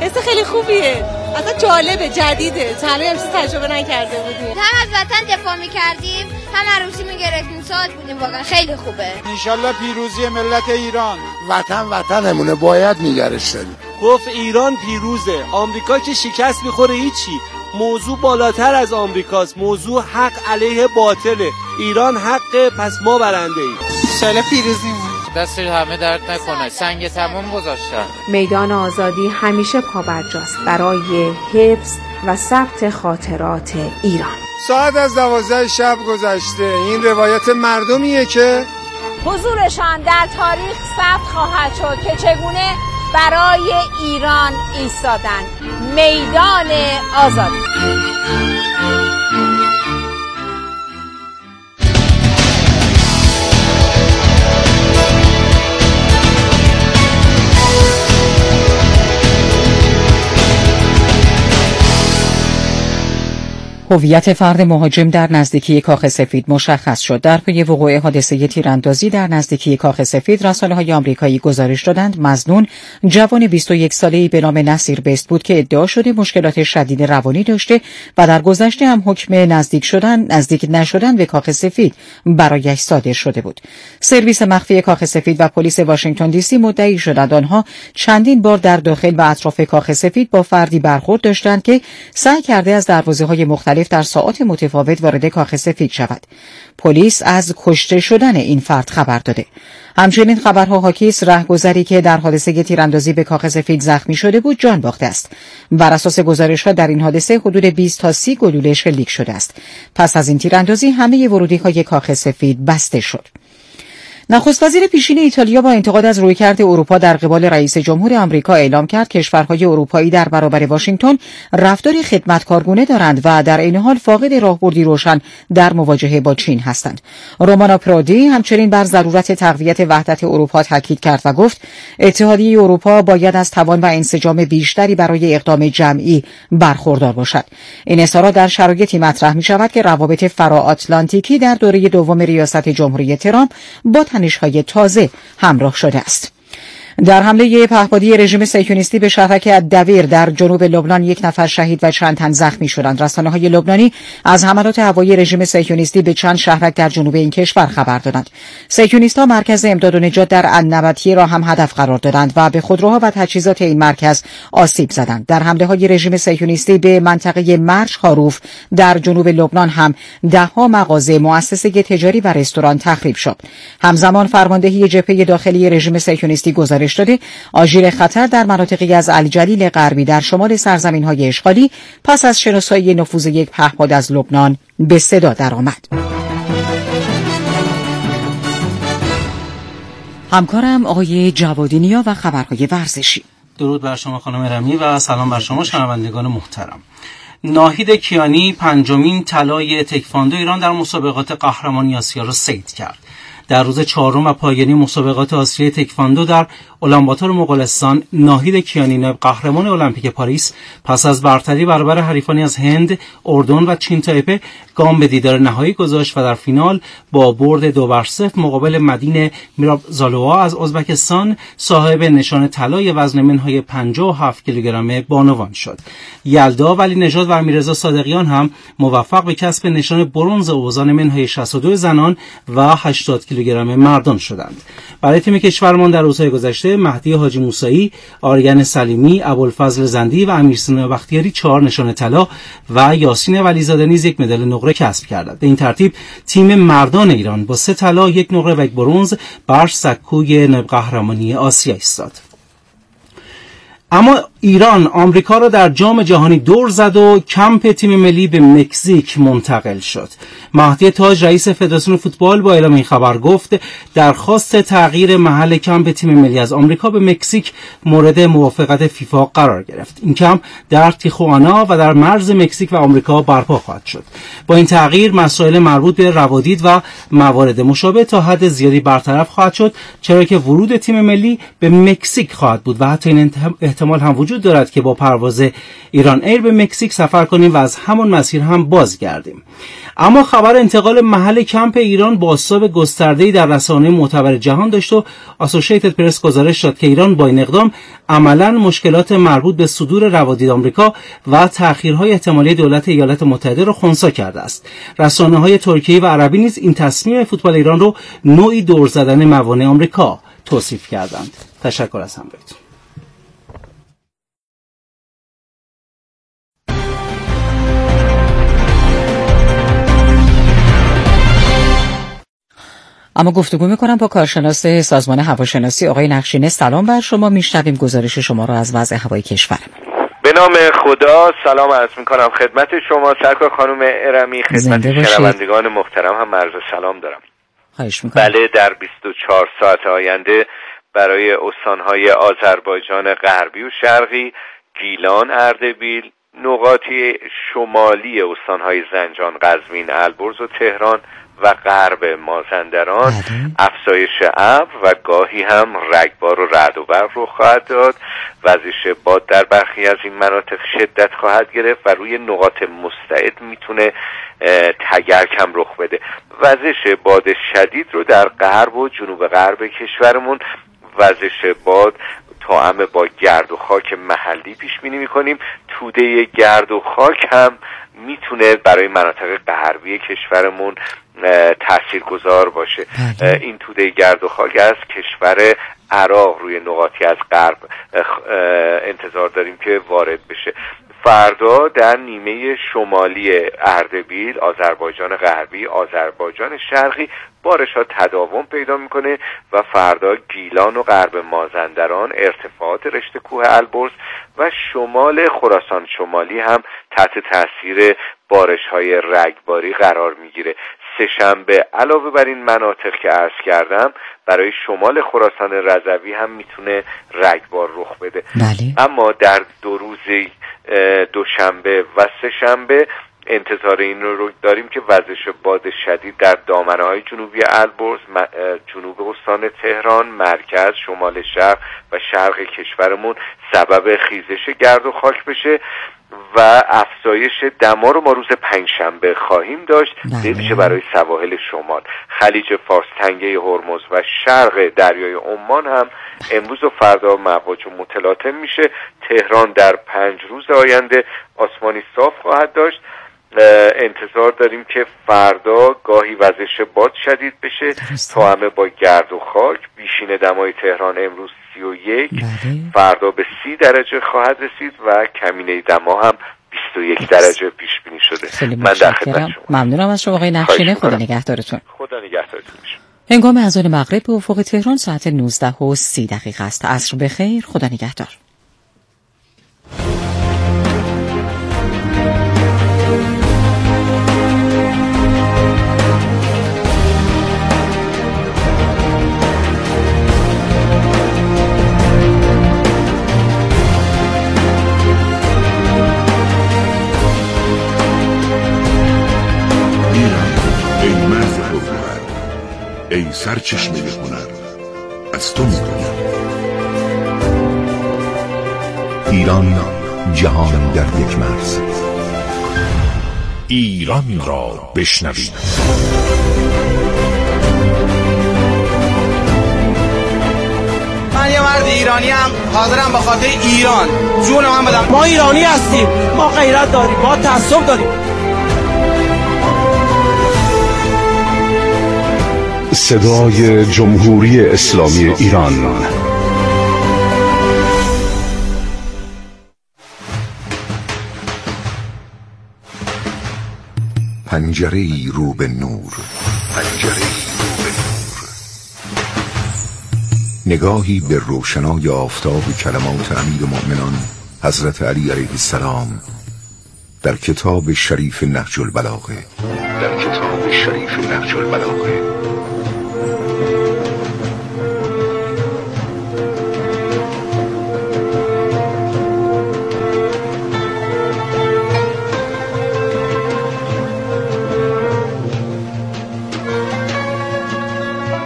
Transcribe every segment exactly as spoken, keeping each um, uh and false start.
حس خیلی خوبیه، اصلا جالبه، جدیده، تا الان همچین تجربه نکرده بودیم. هم از وطن دفاع می‌کردیم، هم عروسی می‌گرفتیم، ساعت بودیم، واقعا خیلی خوبه. انشالله پیروزی ملت ایران. وطن وطنمونه، باید نگرش داریم. گفت ایران پیروزه، آمریکا که شکست می‌خوره هیچی. موضوع بالاتر از آمریکاست، موضوع حق علیه باطله. ایران حقه، پس ما برنده ایم. انشالله پیروزیمون. دست همه درد نکنه، سنگ تموم گذاشتن. میدان آزادی همیشه پابرجاست برای حفظ و ثبت خاطرات ایران. ساعت از دوازده شب گذشته، این روایت مردمیه که حضورشان در تاریخ ثبت خواهد شد که چگونه برای ایران ایستادند. میدان آزادی. هویت فرد مهاجم در نزدیکی کاخ سفید مشخص شد. در پی وقوع حادثه تیراندازی در نزدیکی کاخ سفید، رسانه‌های آمریکایی گزارش دادند مظنون جوان بیست و یک ساله‌ای به نام نصیر بیست بود که ادعا شده مشکلات شدید روانی داشته و در گذشته هم حکم نزدیک شدن نزدیک نشدن به کاخ سفید برایش صادر شده بود. سرویس مخفی کاخ سفید و پلیس واشنگتن دی سی مدعی شدند آنها چندین بار در داخل و اطراف کاخ سفید با فردی برخورد داشتند که سعی کرده از دروازه‌های مختلف در ساعات متفاوت وارد کاخ سفید شود. پلیس از کشته شدن این فرد خبر داده. همچنین خبرها حاکی است رهگذری که در حادثه تیراندازی به کاخ سفید زخمی شده بود جان باخته است. بر اساس گزارش‌ها در این حادثه حدود بیست تا سی گلوله شلیک شده است. پس از این تیراندازی همه ورودی‌های کاخ سفید بسته شد. نخست وزیر پیشین ایتالیا با انتقاد از رویکرد اروپا در قبال رئیس جمهور آمریکا اعلام کرد کشورهای اروپایی در برابر واشنگتن رفتاری خدمتکارگونه دارند و در این حال فاقد راهبردی روشن در مواجهه با چین هستند. رومانا پرودی همچنین بر ضرورت تقویت وحدت اروپا تاکید کرد و گفت اتحادیه اروپا باید از توان و انسجام بیشتری برای اقدام جمعی برخوردار باشد. این اظهارات در شرایطی مطرح می شود که روابط فراآتلانتیکی در دوره دوم ریاست جمهوری ترامپ با تنش‌های تازه همراه شده است. در حمله پهپادی رژیم صهیونیستی به شهرک الدویر در جنوب لبنان یک نفر شهید و چند تن زخمی شدند. رسانه‌های لبنانی از حملات هوایی رژیم صهیونیستی به چند شهرک در جنوب این کشور خبر دادند. صهیونیست‌ها مرکز امداد و نجات در النبطیه را هم هدف قرار دادند و به خودروها و تجهیزات این مرکز آسیب زدند. در حمله‌های رژیم صهیونیستی به منطقه مرج خاروف در جنوب لبنان هم ده‌ها مغازه، مؤسسه تجاری و رستوران تخریب شد. همزمان فرماندهی جبهه داخلی رژیم صهیونیستی گزارش داده آژیر خطر در مناطقی از الجلیل غربی در شمال سرزمین‌های اشغالی پس از شناسایی نفوذ یک پهپاد از لبنان به صدا درآمد. همکارم آقای جوادی نیا و خبرهای ورزشی. درود بر شما خانم رمی و سلام بر شما شنوندگان محترم. ناهید کیانی پنجمین طلای تکواندو ایران در مسابقات قهرمانی آسیا را صید کرد. در روز چهارم و پایانی مسابقات آسیای تکواندو در اولانباتور مغولستان، ناهید کیانی نایب قهرمان المپیک پاریس پس از برتری برابر حریفانی از هند، اردن و چین تایپه گام به دیدار نهایی گذاشت و در فینال با برد دو بر صفر مقابل مدین میرابزالووا از ازبکستان صاحب نشان طلای وزن منهای پنجاه و هفت کیلوگرم بانوان شد. یلدا ولی نژاد و امیررضا صادقیان هم موفق به کسب نشان برنز اوزان منهای شصت و دو زنان و هشتاد کیلوگرم مردان شدند. برای تیم کشورمان در روزهای گذشته مهدی حاجی موسوی، آریان سلیمی، ابوالفضل زندی و امیرسینا بختیاری چهار نشان طلا و یاسین ولیزاده نیز یک مدال نقره کسب کردند. به این ترتیب تیم مردان ایران با سه طلا، یک نقره و یک برنز بر سکوی نایب قهرمانی آسیا ایستاد. اما ایران آمریکا را در جام جهانی دور زد و کمپ تیم ملی به مکزیک منتقل شد. مهدی تاج رئیس فدراسیون فوتبال با اعلام این خبر گفت درخواست تغییر محل کمپ تیم ملی از آمریکا به مکزیک مورد موافقت فیفا قرار گرفت. این کمپ در تیخوانا و در مرز مکزیک و آمریکا برپا خواهد شد. با این تغییر مسائل مربوط به روادید و موارد مشابه تا حد زیادی برطرف خواهد شد، چرا که ورود تیم ملی به مکزیک خواهد بود و حتی این احتمال هم وجود وجود دارد که با پرواز ایران ایر به مکزیک سفر کنیم و از همان مسیر هم بازگردیم. اما خبر انتقال محل کمپ ایران بازتاب گسترده‌ای در رسانه‌های معتبر جهان داشت و اسوسییتد پرس گزارش داد که ایران با این اقدام عملاً مشکلات مربوط به صدور روادید آمریکا و تأخیرهای احتمالی دولت ایالات متحده را خنثی کرده است. رسانه‌های ترکیه‌ای و عربی نیز این تصمیم فوتبال ایران را نوعی دور زدن موانع آمریکا توصیف کردند. تشکر از همراهیتون. اما گفتگو میکنم با کارشناس سازمان هواشناسی آقای نقشینه. سلام بر شما، میشنویم گزارش شما را از وضع هوای کشور. به نام خدا سلام عرض میکنم خدمت شما سرکار خانم ارمی، خدمت شنوندگان محترم هم عرض سلام دارم. خواهش میکنم. بله، در بیست و چهار ساعت آینده برای استانهای آذربایجان غربی و شرقی، گیلان، اردبیل، نقاطی شمالی استانهای زنجان، قزوین، البرز و تهران و غرب مازندران افزایش ابر و گاهی هم رگبار و رعد و برق رخ خواهد داد. وزش باد در برخی از این مناطق شدت خواهد گرفت و روی نقاط مستعد میتونه تگرگ هم رخ بده. وزش باد شدید رو در غرب و جنوب غرب کشورمون وزش باد توأم با گرد و خاک محلی پیش بینی میکنیم. توده گرد و خاک هم میتونه برای مناطق غربی کشورمون تاثیرگذار باشه. این توده گرد و خاک از کشور عراق روی نقاطی از غرب انتظار داریم که وارد بشه. فردا در نیمه شمالی اردبیل، آذربایجان غربی، آذربایجان شرقی بارش‌ها تداوم پیدا میکنه و فردا گیلان و غرب مازندران، ارتفاعات رشته کوه البرز و شمال خراسان شمالی هم تحت تاثیر بارش‌های رگباری قرار میگیره. سه شنبه علاوه بر این مناطق که عرض کردم برای شمال خراسان رضوی هم میتونه رگبار رخ بده. بله. اما در دو روز دوشنبه و سه شنبه انتظار این رو داریم که وزش باد شدید در دامنه‌های جنوبی البرز، جنوب استان تهران، مرکز، شمال شرق و شرق کشورمون سبب خیزش گرد و خاک بشه و افزایش دما رو ما روز پنجشنبه خواهیم داشت، بشه برای سواحل شمال. خلیج فارس، تنگه هرمز و شرق دریای عمان هم امروز و فردا مواج متلاطم میشه. تهران در پنج روز آینده آسمانی صاف خواهد داشت. انتظار داریم که فردا گاهی وزش باد شدید بشه توأم با گرد و خاک. بیشین دمای تهران امروز سی و یک، فردا به سی درجه خواهد رسید و کمینه دما هم بیست و یک درجه پیش بینی شده. من در خدمت شما. ممنونم از شما آقای نقشینه. خدا نگهدارتون. خدا نگهدارتون. هنگام اذان مغرب به افق تهران ساعت نوزده و سی دقیقه است. عصر بخیر. خدا نگهدار. ای سرچشمه هنر از تو می‌گویم. ایران جهان در یک مرز. ایران را بشنوید. من یه مرد ایرانی ام، حاضرم به خاطر ایران جون من بدم. ما ایرانی هستیم، ما غیرت داریم، ما تعصب داریم. صدای جمهوری اسلامی ایران. پنجره‌ای رو به نور، پنجره‌ای رو به نور، نگاهی به روشنای آفتاب کلمات امیرالمؤمنان حضرت علی علیه السلام در کتاب شریف نهج البلاغه، در کتاب شریف نهج البلاغه.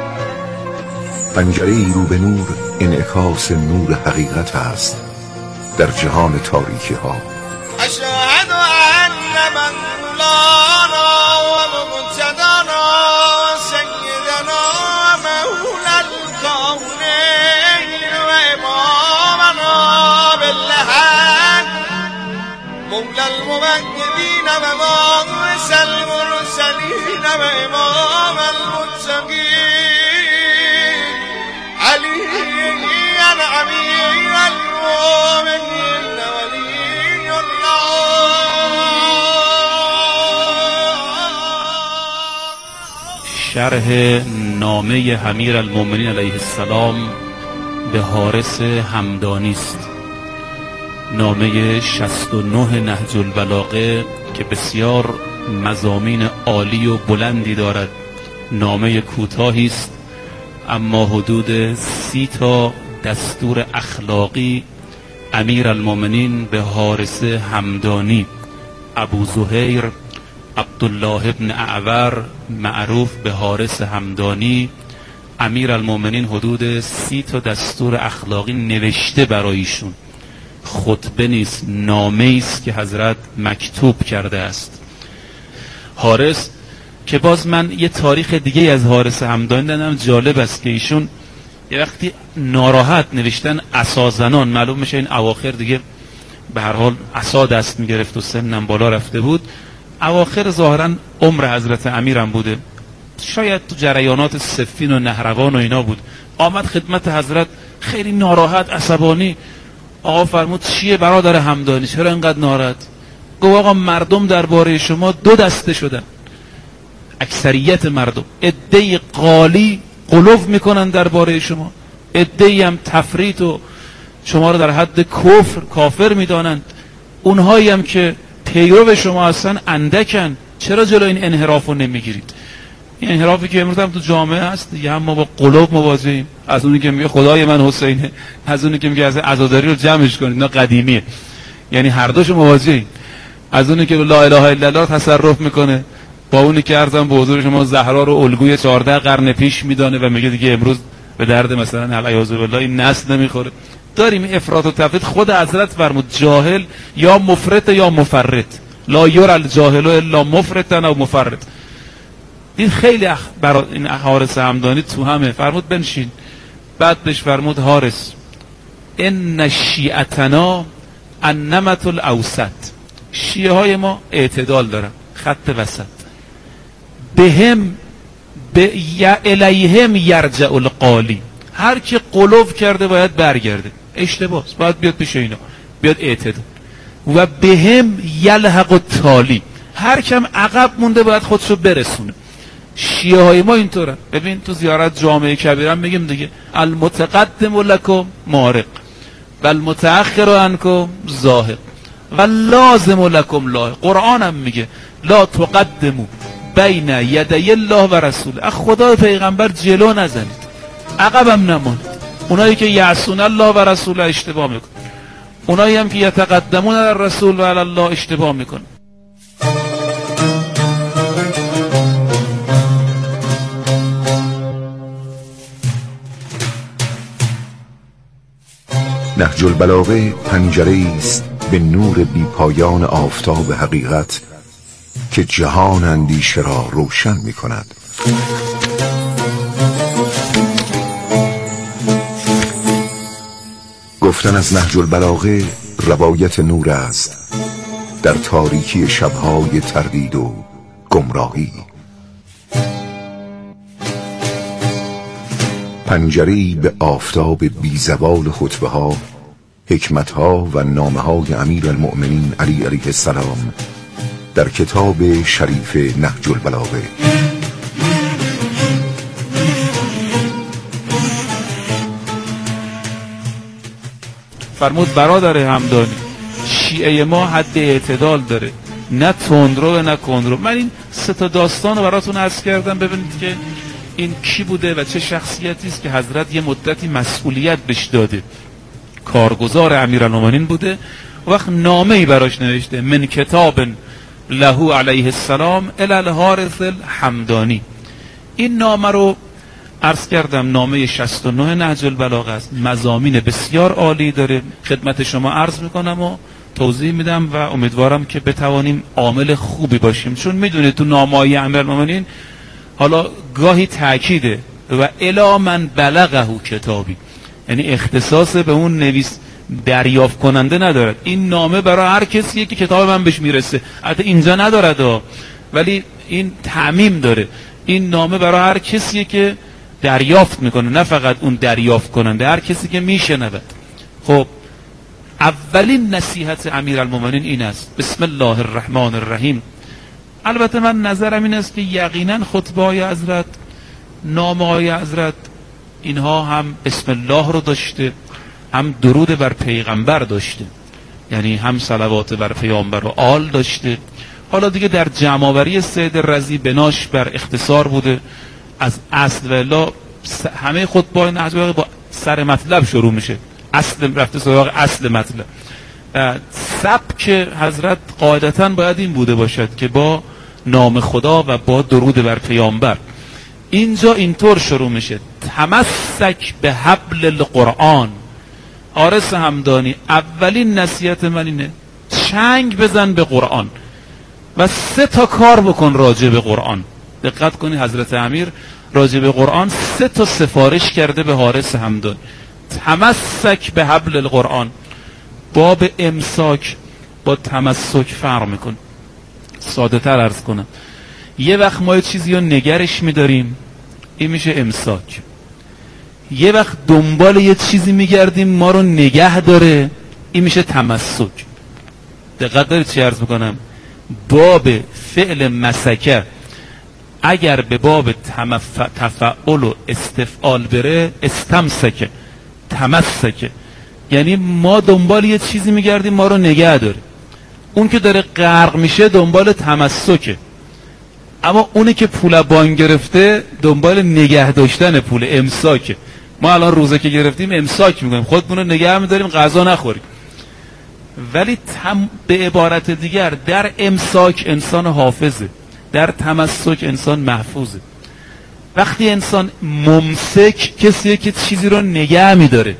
پنجره‌ای رو به نور انعکاس نور حقیقت است در جهان تاریکی ها. اشهد ان مولانا و مقتدانا سیدنا مولا الکونین و امامنا بالحق مولا الموحدین و باعث المرسلین و امام المتقین علی امیر المؤمنین ولی الله. شرح نامه امیر المؤمنین علیه السلام به حارث همدانی است. نامه شصت و نه نهج البلاغه که بسیار مضامین عالی و بلندی دارد. نامه کوتاهی است اما حدود سی تا دستور اخلاقی امیر المؤمنین به حارث همدانی ابو زهیر عبدالله ابن اعور معروف به حارث همدانی امیر المؤمنین حدود سی تا دستور اخلاقی نوشته برایشون. خطبه نیست، نامه است که حضرت مکتوب کرده است. حارث که باز من یه تاریخ دیگه از حارث همدانی دادم جالب است که ایشون یه وقتی ناراحت نوشتن عصا زنان، معلوم میشه این اواخر دیگه به هر حال عصا دست میگرفت و سنم بالا رفته بود، اواخر ظاهرا عمر حضرت امیرم بوده، شاید تو جریانات صفین و نهروان و اینا بود. آمد خدمت حضرت خیلی ناراحت عصبانی. آقا فرمود چیه برادر همدانی، چرا اینقدر ناراحت؟ گفت آقا مردم درباره شما دو دسته شدن، اکثریت مردم عده‌ای قالی غلو میکنن درباره شما، عده‌ای هم تفریط و شما رو در حد کفر کافر میدانند، اونهایی هم که پیرو شما هستن اندکن. چرا جلو این انحراف رو نمیگیرید؟ این انحرافی که امروز هم تو جامعه هست دیگه، هم ما با قلوب مواجهیم، از اونی که میگه خدای من حسینه، از اونی که میگه از عزاداری رو جمعش کنید، اینا قدیمیه، یعنی هر دوشو مواجهیم. از اونی که لا اله الا الله تصرف میکنه با اونی که عرضم به حضور شما زهرا رو الگوی چهارده قرن پیش میدانه و میگه دیگه امروز به درد مثلا علیاذ بالله این نسل نمیخوره. داریم افراط و تفرید. خود حضرت فرمود جاهل یا مفرط یا مفرط، لا یرى الجاهل الا مفرطا او مفرط. این خیلی اخ... برای این حارث همدانی تو همه. فرمود بنشین، بعد بهش فرمود حارث ان شیعتنا النمط الاوسط، شیعه های ما اعتدال دارن، خط وسط. بهم به الیهم یرجع القالی، هر کی قلو کرده باید برگرده، اشتباه باید بیاد پیش اینا، بیاد اعتدال. و بهم یلحق التالی، هر کم عقب مونده باید خودشو برسونه. شیعه های ما اینطوره. ببین تو زیارت جامعه کبیره هم میگیم دیگه المتقدم لکم مارق و المتأخر عنکم زاهق و لازم لکم لاحق. قرآن هم میگه لا تقدمو بین یدی الله و رسول، از خدا پیغمبر جلو نزنید، عقبم نمونید. اونایی که یعصون الله و رسول اشتباه میکن، اونایی هم که یتقدمون علی الرسول و علی الله اشتباه میکن. نهج البلاغه پنجره است به نور بی پایان آفتاب حقیقت که جهان اندیشه را روشن می کند. گفتن از نهج البلاغه روایت نور است در تاریکی شبهای تردید و گمراهی. پنجره‌ای به آفتاب بیزوال خطبه ها، حکمت ها و نامه های امیر المؤمنین علی علیه السلام در کتاب شریف نهج البلاغه. فرمود برادر همدانی شیعه ما حد اعتدال داره، نه تندرو نه کندرو. من این سه تا داستان رو براتون عرض کردم ببینید که این کی بوده و چه شخصیتی است که حضرت یه مدتی مسئولیت بهش داده، کارگزار امیرالمومنین بوده. وقت نامه‌ای براش نوشته من کتاب له علیه السلام الی الحارث الحمدانی. این نامه رو عرض کردم نامه شصت و نه نهج البلاغه است، مضامین بسیار عالی داره. خدمت شما عرض میکنم و توضیح میدم و امیدوارم که بتوانیم عامل خوبی باشیم، چون میدونید تو نامه‌های امیرالمومنین حالا گاهی تأکیده و الی من بلغه کتابی، یعنی اختصاص به اون نویس دریافت کننده ندارد. این نامه برای هر کسیه که کتاب من بهش میرسه. البته اینجا ندارد ولی این تعمیم داره. این نامه برای هر کسیه که دریافت میکنه، نه فقط اون دریافت کننده، هر کسی که میشنود. خب اولین نصیحت امیرالمومنین این است: بسم الله الرحمن الرحیم. البته من نظرم این است که یقینا خطبه های حضرت، نامه های حضرت، اینها هم بسم الله رو داشته، هم درود بر پیغمبر داشته، یعنی هم صلوات بر پیامبر و آل داشته. حالا دیگه در جمع‌آوری سید رضی بناش بر اختصار بوده از اصل، و الا همه خطبه‌های نهج البلاغه با سر مطلب شروع میشه، اصل رفته سراغ اصل مطلب. سبک حضرت قاعدتاً باید این بوده باشد که با نام خدا و با درود بر پیامبر. اینجا اینطور شروع میشه: تمسک به حبل القرآن. حارث همدانی اولین نصیحت من اینه چنگ بزن به قرآن و سه تا کار بکن راجع به قرآن. دقت کنی حضرت امیر راجع به قرآن سه تا سفارش کرده به حارث همدانی. تمسک به حبل القرآن. باب امساک با تمسک فرق میکن. ساده تر عرض کنم، یه وقت ما یه چیزی رو نگرش میداریم، این میشه امساک. یه وقت دنبال یه چیزی میگردیم ما رو نگه داره، این میشه تمسک. دقت دارید چی عرض میکنم؟ باب فعل مسکه اگر به باب تمف... تفعل و استفعال بره استمسکه، تمسکه، یعنی ما دنبال یه چیزی میگردیم ما رو نگه داره. اون که داره غرق میشه دنبال تمسکه، اما اونی که پول بانک گرفته دنبال نگه داشتن پول، امساکه. ما الان روزه که گرفتیم امساک میکنیم، خودمون رو نگه میداریم غذا نخوریم. ولی تم... به عبارت دیگر در امساک انسان حافظه، در تمسک انسان محفوظه. وقتی انسان ممسک کسیه که چیزی رو نگه میداره،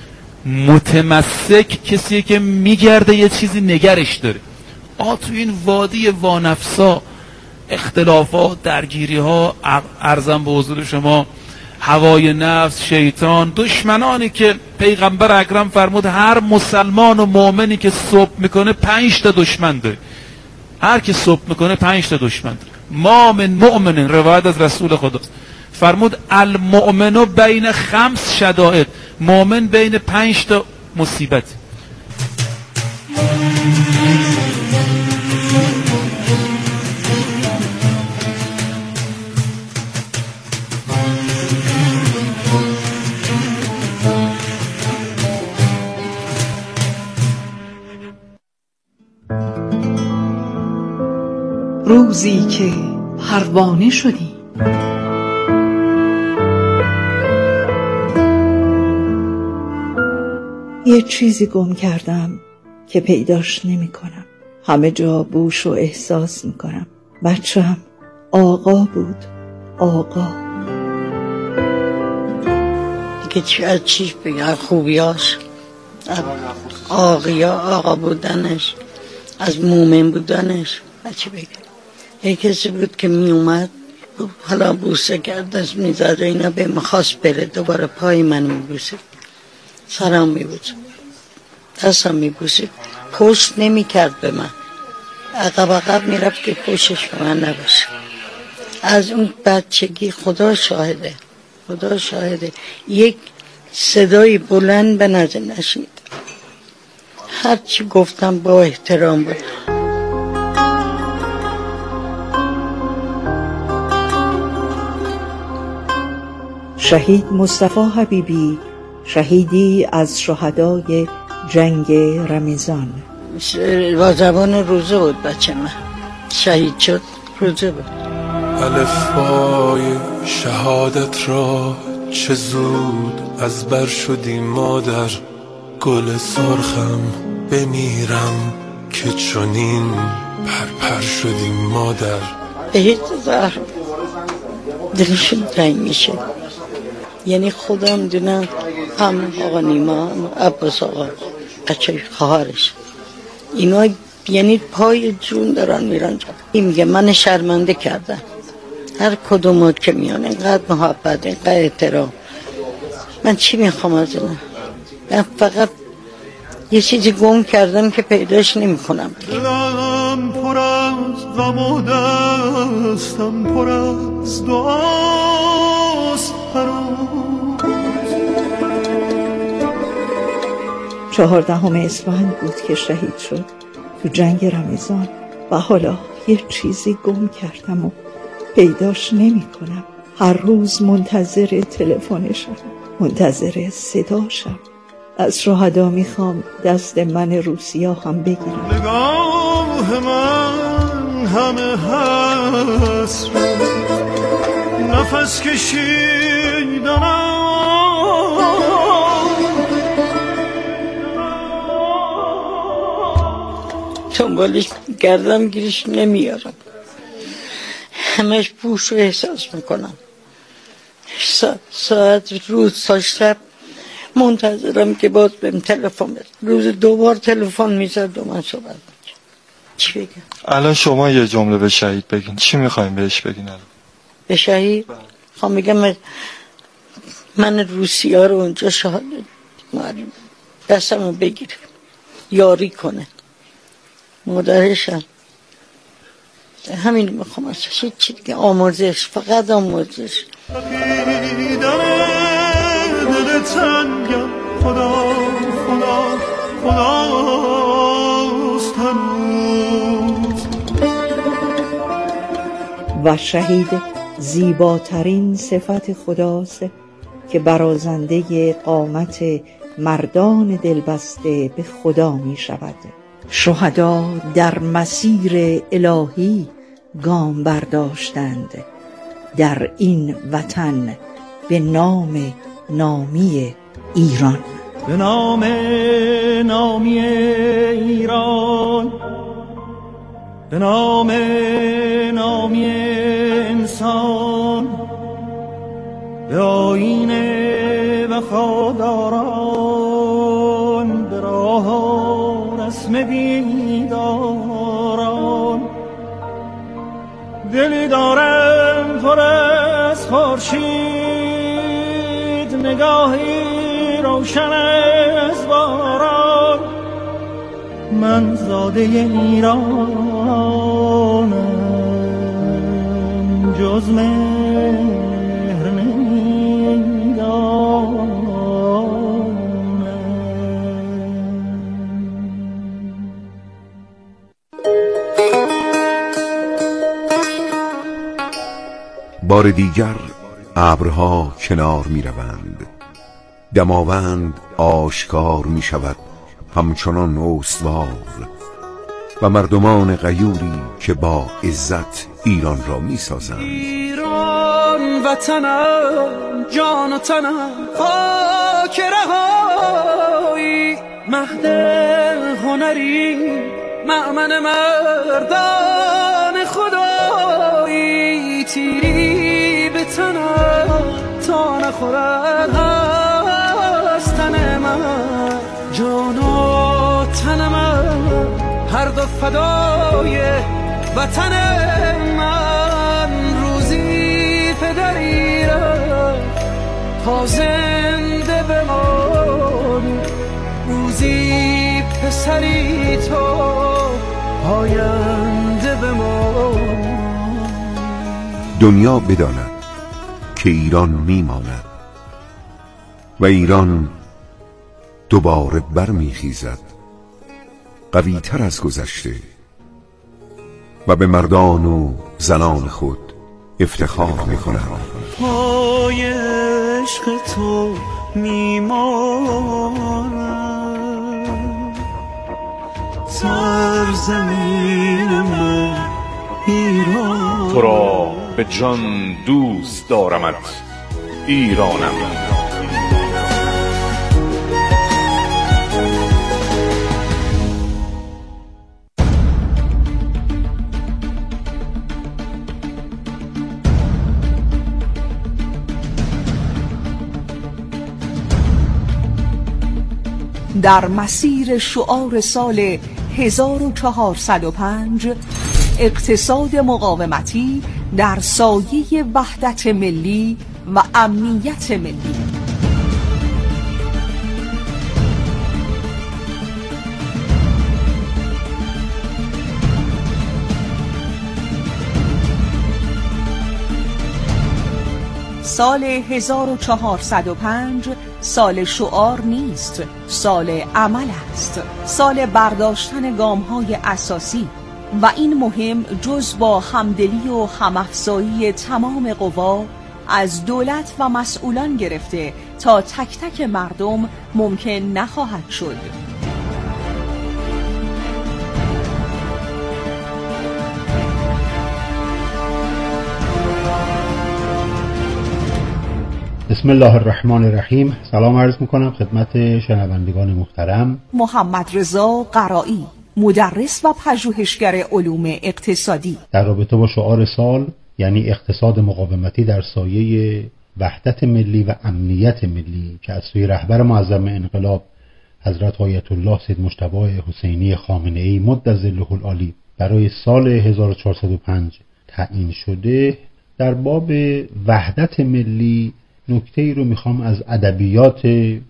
متمسک کسیه که میگرده یه چیزی نگرش داره. آ تو این وادی وانفسا، اختلافات، درگیری ها، عرضم به حضور شما، هوای نفس، شیطان، دشمنانی که پیغمبر اکرم فرمود هر مسلمان و مؤمنی که صبح میکنه پنج تا دشمن داره. هر که صبح میکنه پنج تا دشمن داره. ما من مؤمن، روایت از رسول خدا فرمود المؤمن بین خمس شدائد، مؤمن بین پنج تا مصیبت. روزی که پروانه شدی، یه چیزی گم کردم که پیداش نمی کنم. همه جا بوش و احساس می کنم. بچه‌م آقا بود، آقا. دیگه چی از چیش بگم؟ خوبیاش، آقیا، آقا بودنش، از مومن بودنش، چی بگم؟ یه کسی بود که می اومد حالا بوسه کرد، دست می زد اینا، به میخواست بره دوباره پای من می بوسید، سرم می بوسید، دستم می بوسید، پشت نمی کرد به من، عقب عقب می رفت که پشتش به من نباشه. از اون بچگی خدا شاهده، خدا شاهده یک صدای بلند به نظر نشنید. هرچی گفتم با احترام بود. شهید مصطفی حبیبی، شهیدی از شهدای جنگ رمضان. با زبان روزه بود بچه من، شهید شد روزه بود. الفبای شهادت را چه زود از بر شدی مادر، گل سرخم بمیرم که چنین پرپر شدی مادر. به هیچ زهر دلشون تنگ میشه، یعنی خودم دونم هم آقا نیما هم عباس آقا بچه خواهرش اینا یعنی پای جون دارن میرن. این میگه من شرمنده کردم، هر کدومت که میان اینقدر محبت اینقدر احترام، من چی میخوام از اینا؟ من فقط یه چیزی گم کردم که پیداش نمی کنم. دلم پر از غم و دستم پر از دعاست چهاردهم اسفند بود که شهید شد تو جنگ رمضان و حالا یه چیزی گم کردم و پیداش نمی کنم. هر روز منتظر تلفنشم، منتظر صداشم. از شهدا میخوام دست من روسیا هم بگیرم. نگاه من همه حسرت، نفس کشیدنم دنبالش گردم گیرش نمیارم، همش بوش رو احساس میکنم. سا... ساعت روز تا شب منتظرم که باز بهم تلفن بزن. روز دوبار تلفن میزد و من صحبت میکنم. چی بگم؟ الان شما یه جمله به شهید بگین، چی میخوایم بهش بگین الان؟ به شهید خواهم بگم من روسیه ها رو اونجا شهادت دستم رو بگیره، یاری کنه، مادرشم. همین میخوام ازش، هیچ چی دیگه. آموزش، فقط آموزش. دل تنگم خدا خدا خداست هنوز. و شهید زیباترین صفت خداست که برازنده قامت مردان دلبسته به خدا می شود. شهدا در مسیر الهی گام برداشتند در این وطن به نام نامی ایران. به نام نامی ایران، به نام نامی انسان، به آیین وفاداران، به راه رسم بیداران. دلی دارم پر از خورشید، نگاهی روشن از باران. من زاده ایرانم، جز مهر نمیدانم. بار دیگر ابرها کنار می روند، دماوند آشکار می شود همچنان استوار، و مردمان غیوری که با عزت ایران را می سازند. ایران وطنم، جان و تنم، خاک رهایی، مهد هنری، مأمن مردان خدایی. تیری به تنم تا نخورد هست تن من، جان و تن من هر دو فدای وطن من. روزی پدری را تا زنده بمانی، روزی پسری تو پاینده بمانی. دنیا بداند که ایران میماند و ایران دوباره برمیخیزد قوی تر از گذشته و به مردان و زنان خود افتخار میکند. پای عشق تو میمانم، سرزمین من ایران. تو را به جان دوست دارمت ایرانم. در مسیر شعار سال هزار و چهارصد و پنج اقتصاد مقاومتی در سایه وحدت ملی و امنیت ملی. سال هزار و چهارصد و پنج سال شعار نیست، سال عمل است، سال برداشتن گام‌های اساسی و این مهم جز با همدلی و همافزایی تمام قوا از دولت و مسئولان گرفته تا تک تک مردم ممکن نخواهد شد. بسم الله الرحمن الرحیم. سلام عرض میکنم خدمت شنوندگان محترم. محمد رضا قرایی، مدرس و پژوهشگر علوم اقتصادی، در رابطه با شعار سال یعنی اقتصاد مقاومتی در سایه وحدت ملی و امنیت ملی که از سوی رهبر معظم انقلاب حضرت آیت الله سید مجتبی حسینی خامنه‌ای مد ظله العالی برای سال هزار و چهارصد و پنج تعیین شده، در باب وحدت ملی نکته‌ای رو میخوام از ادبیات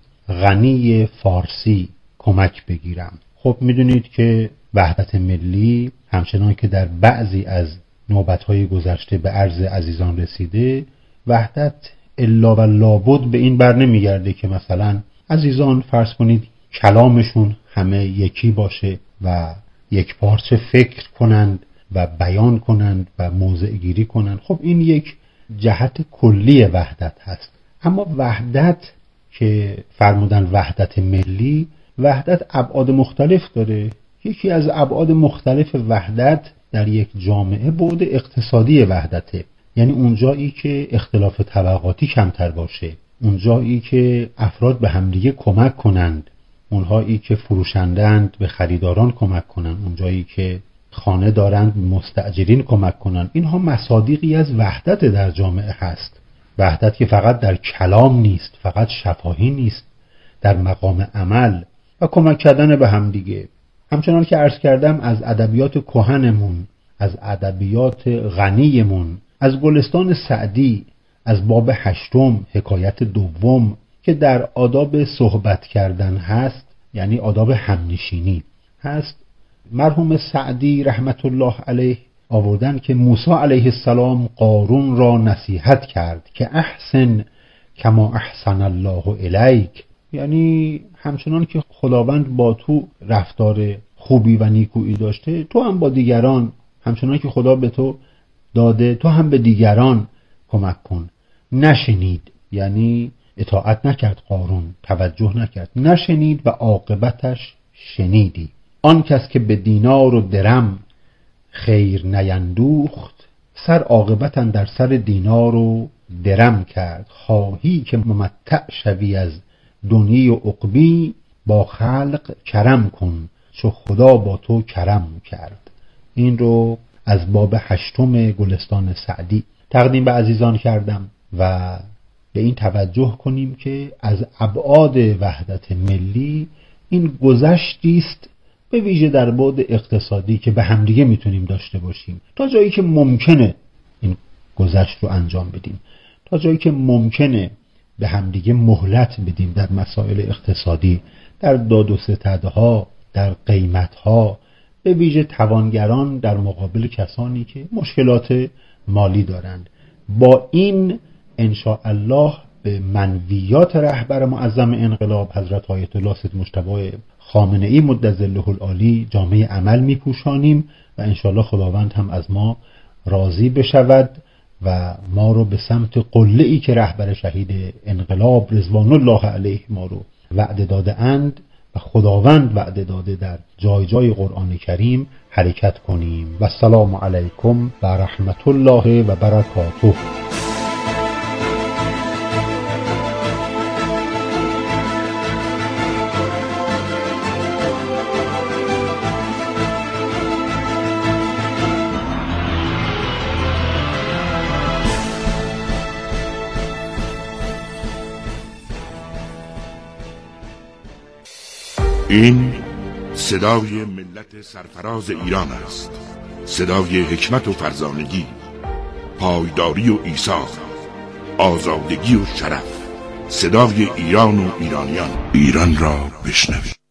غنی فارسی کمک بگیرم. خب میدونید که وحدت ملی همچنان که در بعضی از نوبت‌های گذشته به عرض عزیزان رسیده، وحدت الا و لابد به این بر نمیگرده که مثلا عزیزان فرض کنید کلامشون همه یکی باشه و یک پارچه فکر کنند و بیان کنند و موضع گیری کنند. خب این یک جهت کلی وحدت هست، اما وحدت که فرمودن وحدت ملی، وحدت ابعاد مختلف داره. یکی از ابعاد مختلف وحدت در یک جامعه بعد اقتصادی وحدته، یعنی اونجایی که اختلاف طبقاتی کمتر باشه، اونجایی که افراد به همدیگه کمک کنند، اونهایی که فروشندند به خریداران کمک کنند، اونجایی که خانه دارند مستاجرین کمک کنند. اینها مصادیقی از وحدت در جامعه هست. وحدت که فقط در کلام نیست، فقط شفاهی نیست، در مقام عمل و کمک کردن به همدیگه. همچنان که عرض کردم از ادبیات کهنمون، از ادبیات غنیمون، از گلستان سعدی، از باب هشتم حکایت دوم که در آداب صحبت کردن هست، یعنی آداب همنشینی هست، مرحوم سعدی رحمت الله علیه آوردن که موسی علیه السلام قارون را نصیحت کرد که احسن کما احسن الله الیک، یعنی همچنان که خداوند با تو رفتار خوبی و نیکویی داشته، تو هم با دیگران همچنان که خدا به تو داده تو هم به دیگران کمک کن. نشنید یعنی اطاعت نکرد، قارون توجه نکرد، نشنید و عاقبتش شنیدی. آن کس که به دینار و درم خیر نیندوخت، سر عاقبتاً در سر دینار و درم کرد. خواهی که ممتع شوی از دنیی و عقبی، با خلق کرم کن چو خدا با تو کرم کرد. این رو از باب هشتم گلستان سعدی تقدیم به عزیزان کردم و به این توجه کنیم که از ابعاد وحدت ملی این گذشتی است به ویژه در بعد اقتصادی که به همدیگه میتونیم داشته باشیم، تا جایی که ممکنه این گذشت رو انجام بدیم، تا جایی که ممکنه به همدیگه مهلت بدیم در مسائل اقتصادی، در داد و ستدها، در قیمتها، به ویژه توانگران در مقابل کسانی که مشکلات مالی دارند. با این ان شاء الله به منویات رهبر معظم انقلاب حضرت آیت الله سید مجتبی خامنه‌ای مد ظله العالی جامعه عمل میپوشانیم و ان شاء الله خداوند هم از ما راضی بشود و ما رو به سمت قله‌ای که رهبر شهید انقلاب رضوان الله علیه ما رو وعده داده اند و خداوند وعده داده در جای جای قرآن کریم حرکت کنیم. و السلام علیکم و رحمت الله و برکاته. این صدای ملت سرفراز ایران است، صدای حکمت و فرزانگی، پایداری و ایثار، آزادگی و شرف، صدای ایران و ایرانیان. ایران را بشنوید.